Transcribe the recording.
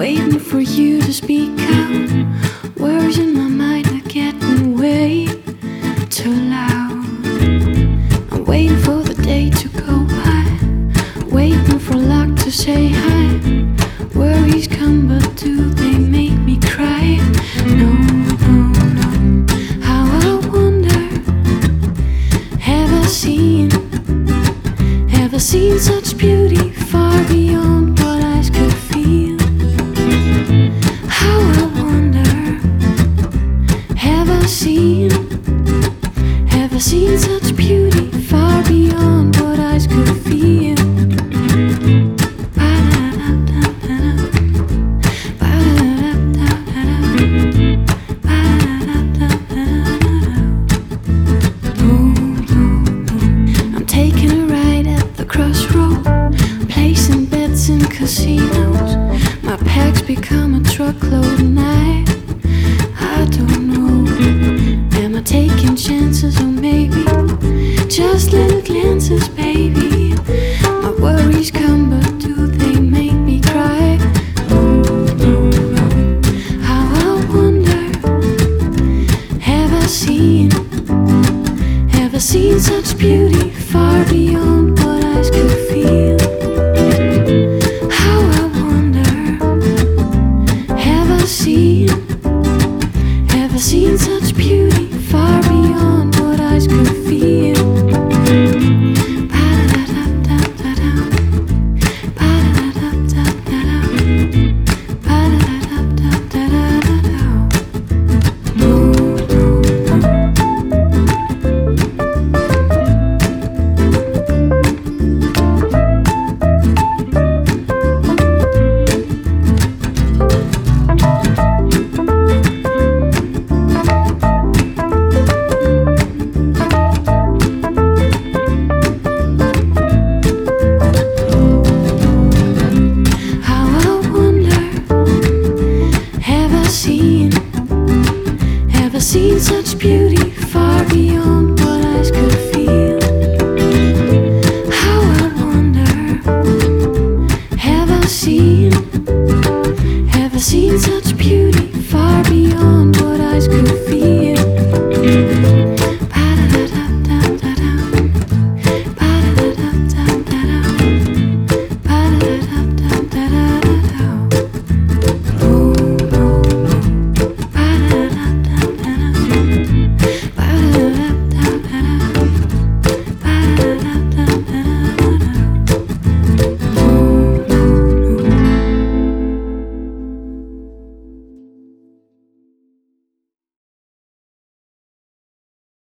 waiting for you to speak out. Words in my mind are getting way too loud. I'm waiting for the day to go by, waiting for luck to say hi. Worries come, but do they make me cry? No, no, no. How I wonder, have I seen such beauty far beyond what eyes could feel? How I wonder, have I seen such beauty far beyond what eyes could feel? I'm taking a ride at the crossroad, placing bets in casinos. My packs become a truckload and I don't know. Am I taking chances or maybe just little glances, baby? My worries come, but do they make me cry? No, no, no. How I wonder, have I seen such beauty far beyond